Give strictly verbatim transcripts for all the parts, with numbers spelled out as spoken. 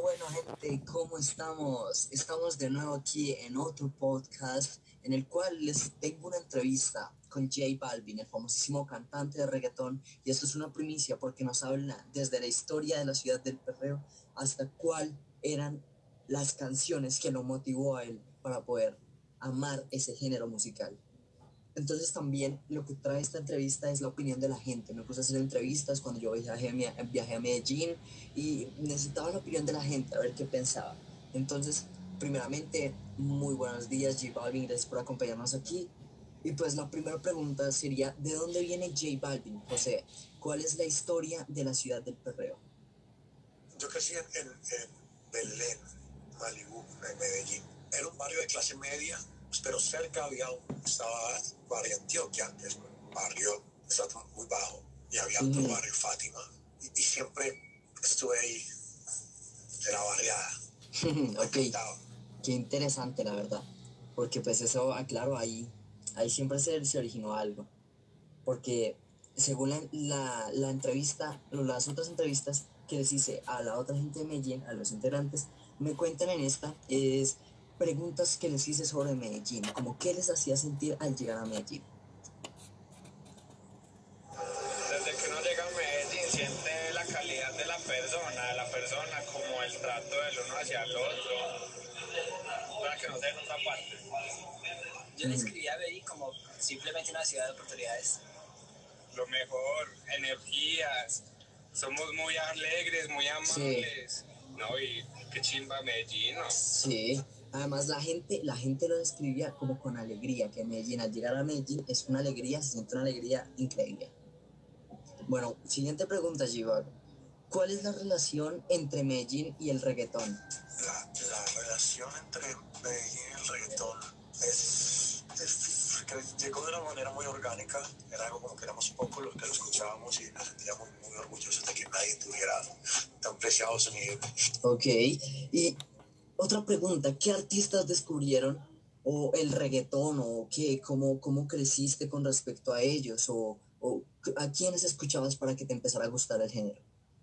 Bueno, gente, ¿cómo estamos? Estamos de nuevo aquí en otro podcast en el cual les tengo una entrevista con J Balvin, el famosísimo cantante de reggaetón, y esto es una primicia porque nos habla desde la historia de la ciudad del perreo hasta cuál eran las canciones que lo motivó a él para poder amar ese género musical. Entonces también lo que trae esta entrevista es la opinión de la gente. Me puse a hacer entrevistas cuando yo viajé a, viajé a Medellín y necesitaba la opinión de la gente, a ver qué pensaba. Entonces, primeramente, muy buenos días, J Balvin, gracias por acompañarnos aquí. Y pues la primera pregunta sería, ¿de dónde viene J Balvin, José? ¿Cuál es la historia de la ciudad del perreo? Yo crecí en, en, en Belén, Malibú, en Medellín. Era un barrio de clase media, pero cerca había un, estaba barrio Antioquia, que es un barrio estaba muy bajo, y había otro uh-huh. barrio Fátima, y, y siempre estuve ahí, de la barriada. Ok, qué interesante la verdad, porque pues eso, aclaro, ahí, ahí siempre se, se originó algo, porque según la, la, la entrevista, las otras entrevistas que les hice a la otra gente de Medellín, a los integrantes, me cuentan en esta, es preguntas que les hice sobre Medellín, como qué les hacía sentir al llegar a Medellín. Desde que uno llega a Medellín siente la calidad de la persona, de la persona como el trato del uno hacia el otro, para que no sea en otra parte. Yo describía a Medellín como simplemente una ciudad de oportunidades. Lo mejor, energías, somos muy alegres, muy amables, sí. ¿No? Y qué chimba Medellín, ¿no? Sí. Además, la gente, la gente lo describía como con alegría, que Medellín, al llegar a Medellín, es una alegría, se siente una alegría increíble. Bueno, siguiente pregunta, Givar. ¿Cuál es la relación entre Medellín y el reggaetón? La, la relación entre Medellín y el reggaetón es, es que llegó de una manera muy orgánica. Era algo como que éramos pocos los que lo escuchábamos y nos sentíamos muy orgullosos de que nadie tuviera tan preciado sonido. Ok, y otra pregunta, ¿qué artistas descubrieron o el reggaetón o qué, cómo, cómo creciste con respecto a ellos o, o a quiénes escuchabas para que te empezara a gustar el género?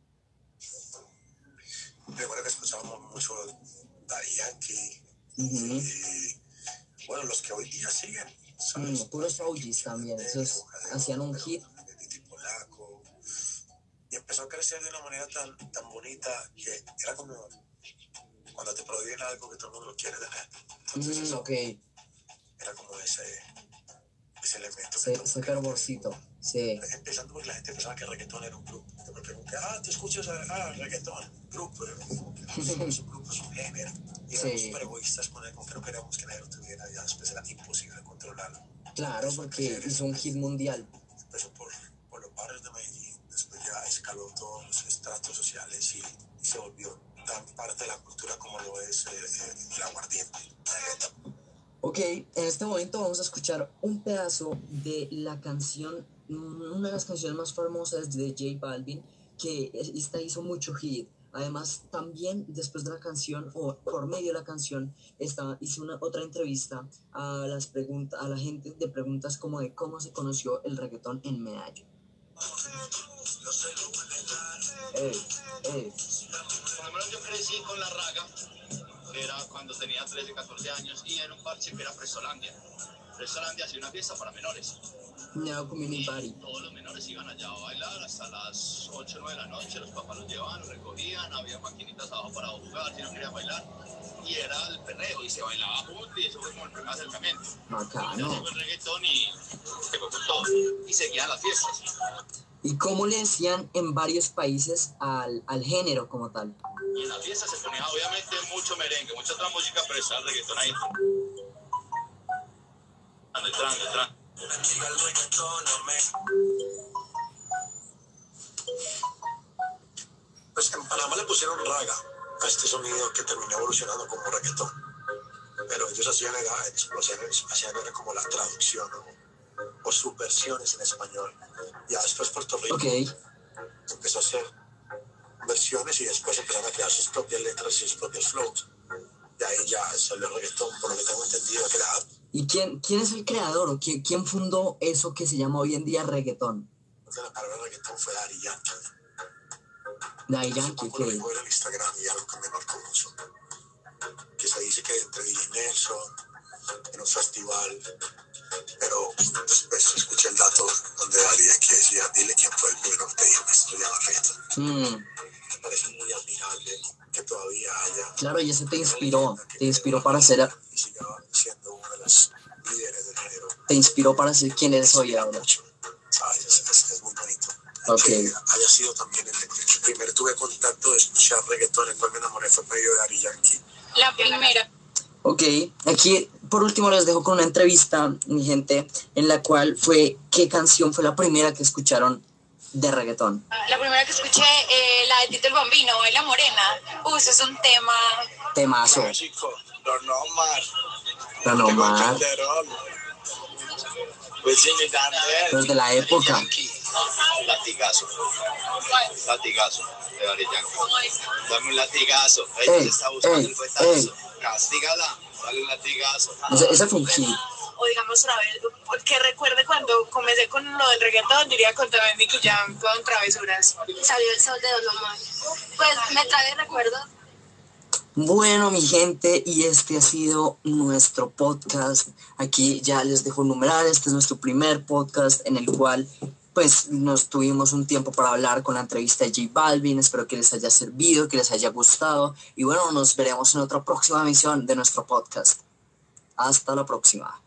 Recuerdo que escuchábamos mucho Daddy Yankee, uh-huh. y bueno, los que hoy día siguen, ¿sabes? Mm, puros O Gs también, esos hacían un hit. Polaco, y empezó a crecer de una manera tan, tan bonita que era como cuando te prohíben algo que todo el mundo lo quiere tener. Entonces, mm, eso ok. era como ese, ese elemento. Sí, ese fervorcito, sí. Empezando porque la gente pensaba que el reggaetón era un grupo. Yo me pregunté, ah, ¿tú escuchas ah, reggaetón? Grupo, no es un grupo, es un género. Y éramos Sí. súper egoístas con él, como que no queríamos que nadie lo tuviera, ya después era imposible controlarlo. Claro, porque hizo un hit mundial. Empezó por, por los barrios de Medellín, después ya escaló todos los estratos sociales y, y se volvió tan parte de la cultura como lo es eh, eh, el aguardiente. Ok, en este momento vamos a escuchar un pedazo de la canción, una de las canciones más famosas de J Balvin, que esta hizo mucho hit. Además, también después de la canción, o por medio de la canción, esta, hice una otra entrevista a, las preguntas, a la gente de preguntas como de cómo se conoció el reggaetón en Medallo. Eh, eh. Por lo menos yo crecí con la raga, que era cuando tenía trece, catorce años, y era un parche que era Presolandia. Presolandia hacía una fiesta para menores. No, community party. Todos los menores iban allá a bailar hasta las ocho o nueve de la noche, los papás los llevaban, los recogían, había maquinitas abajo para jugar si no querían bailar, y era el perreo, y se bailaba juntos, y eso fue como el primer acercamiento. Acá, y ¿no? ya llegó el reggaetón y se fue con todo, y seguían las fiestas. ¿Y cómo le decían en varios países al, al género como tal? Y en la fiesta se ponía obviamente mucho merengue, mucha otra música, pero estaba el reggaetón ahí. Entrando, entrando. Pues en Panamá le pusieron raga a este sonido que terminó evolucionando como reggaetón. Pero ellos hacían, era, hacían, hacían era como la traducción, ¿no? O sus versiones en español. Ya después Puerto Rico okay. empezó a hacer versiones y después empezaron a crear sus propias letras y sus propios flows. Y ahí ya salió el reggaetón, por lo que tengo entendido que era... ¿Y quién, quién es el creador o quién, quién fundó eso que se llama hoy en día reggaetón? La palabra reggaetón fue Daddy Yankee. Daddy Yankee, Pongo lo ok. mismo en el Instagram y algo que me marcó mucho. Que se dice que entre Billy Nelson, en un festival, pero después escuché el dato donde Daddy Yankee decía, dile quién fue el primero que te dijo que esto llama reggaetón. Mm, Me parece muy admirable que todavía haya... claro, y ese te inspiró, te inspiró para ser, Y siga siendo uno de los líderes del género. te inspiró para ser quien eres hoy ahora. ¿Sabes? Es, es, es muy bonito. Ok. Que haya sido también el, el primer tuve contacto de escuchar reggaetón, el cual me enamoré fue medio de Daddy Yankee. La primera. Ok, aquí por último les dejo con una entrevista, mi gente, en la cual fue, ¿qué canción fue la primera que escucharon de reggaetón? La primera que escuché, eh, la de Tito el Bambino, Baila Morena. Uy, eso es un tema. Temazo. Chico, Don Omar, Don Omar, Calderón, Wisin y Yandel, los de la época. Yankee, latigazo, latigazo de Daddy Yankee. Dame un latigazo, ella Ey, te está buscando ey, el fuetazo, ey. castígala, dale un latigazo. Ese, ese fue un hit. O digamos, otra vez, porque recuerde cuando comencé con lo del reggaetón, diría con también Nicky Jam, con Travesuras. Salió el sol de Don Omar. Pues me trae recuerdos. Bueno, mi gente, y este ha sido nuestro podcast. Aquí ya les dejo numerar, este es nuestro primer podcast en el cual pues nos tuvimos un tiempo para hablar con la entrevista de J Balvin. Espero que les haya servido, que les haya gustado. Y bueno, nos veremos en otra próxima emisión de nuestro podcast. Hasta la próxima.